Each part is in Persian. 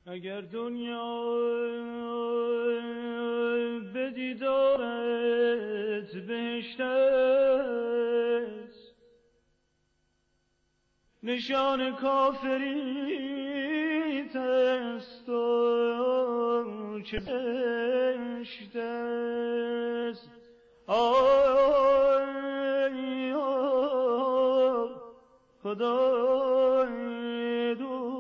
اگر دنیا به دیدارت بهشت است، نشان کافریت است و چه بهشت است. آی خدای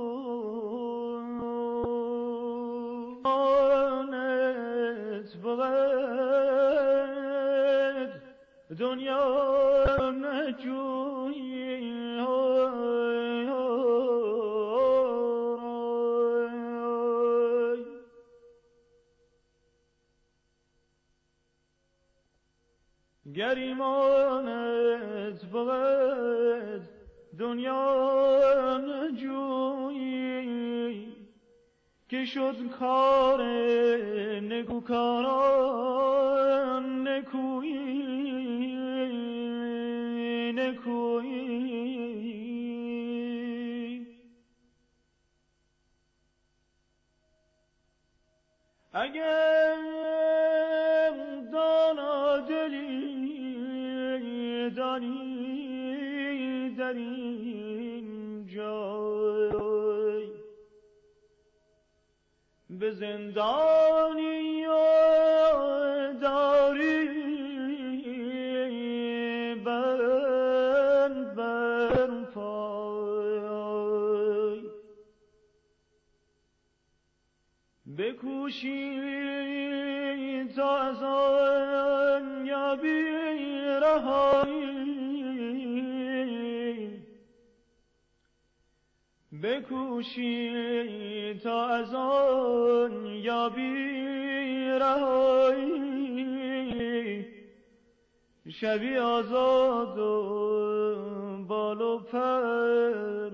دوانت بود دنیا نجویی. گر ایمانت بود دنیا نجویی، که شد کار نکوکاران نکویی. اگر دانا دلی دانی در این جای، به زندانی داری بند بر پای، بکوشی تا از آن یابی رهایی، بکوشی تا از آن یابی رهایی، شوی آزاد و بال و پر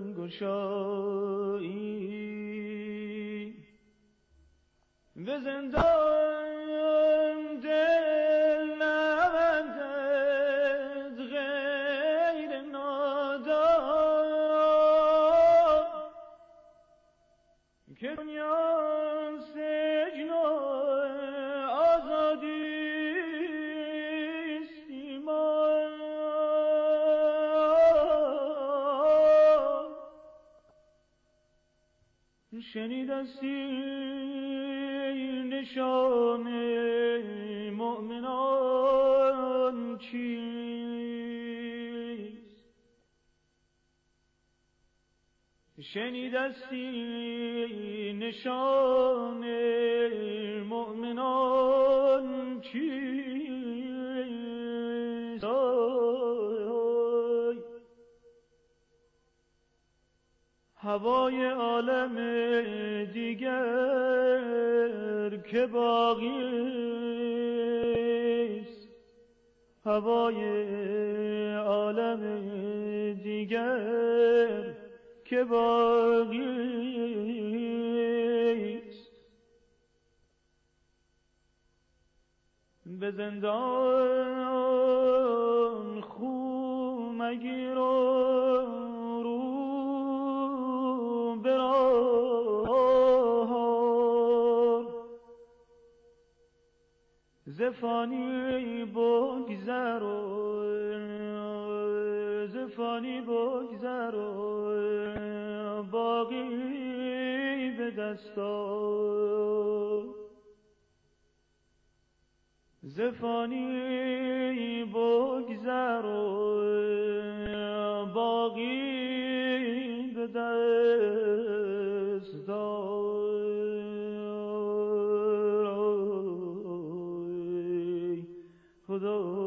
گشایی. به زندان دل نبندد غیر نادان، که دنیا سجن و آزادیست ایمان. شنیدستی نشان مؤمنان چیست؟ شنیدستی نشان مؤمنان چیست؟ هوای عالم دیگر که باقیست، هوای عالم دیگر که باقیست. به زندان خو مگیر ز فانی بگذر و باقی به دست آر. ز فانی بگذر و باقی به دست آر. خدا